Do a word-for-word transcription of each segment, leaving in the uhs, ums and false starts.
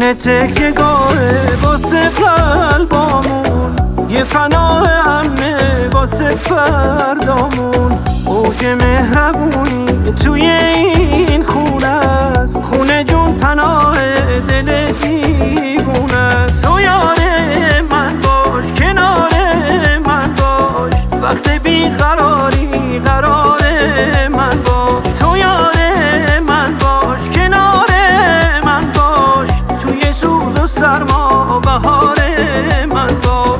خونه تکه گاهه واسه قلبامون، یه پناه امنه واسه فردامون. اوج مهربونی توی این خونه است، خونه جون پناه دل دیوونه است. تو یار من باش، کنار من باش، وقت بیقراری قرار من باش. تو یار من باش، کنار من باش، توی سوز و سرما بهار من باش.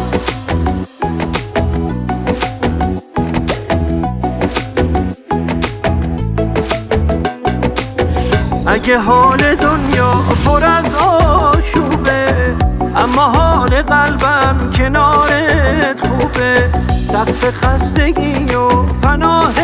اگه حال دنیا پر از آشوبه، اما حال قلبم کنارت خوبه. سقف خستگی و پناه